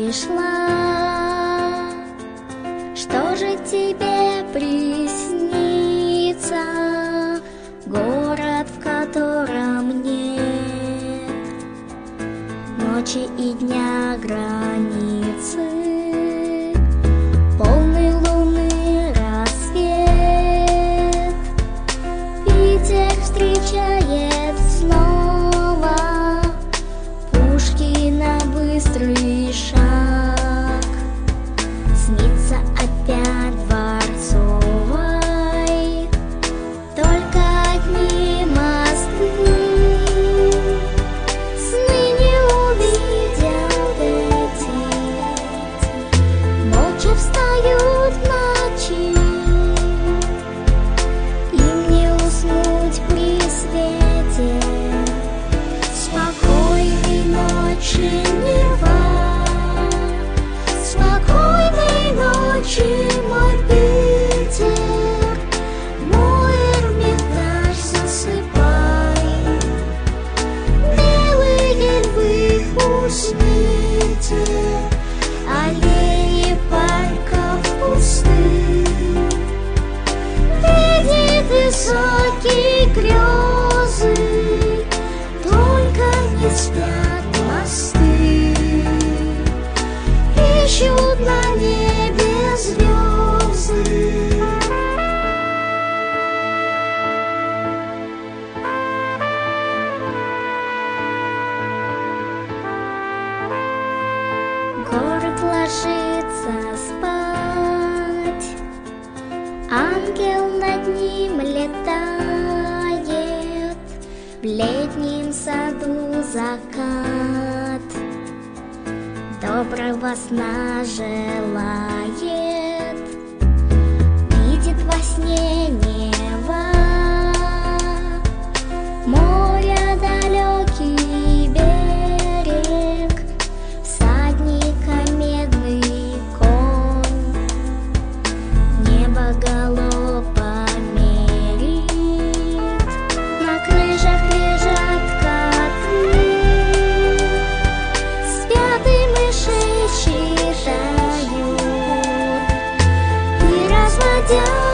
пришла. Что же тебе приснится? Город, в котором нет ночи и дня границы, полный луны рассвет. Ветер встречает снова Пушкина быстрый шаг. Снится опять Дворцовой только одни мосты. Сны не увидят эти, молча встают в ночи. Им не уснуть при свете. Спокойной ночи, Нева, спокойной ночи, мой Питер. Мой Эрмитаж, засыпай. Белые львы усните, аллеи парков пусты. Видит высокие грезы, только не спят мосты. Ищут на небе звезды. Город ложится спать, ангел над ним летает. В летнем саду закат доброго сна желает. Видит во сне небо, море, далекий берег, всадника медный конь, небо голубо мерит. На крышах лежат коты, спят и мыши читают и разводят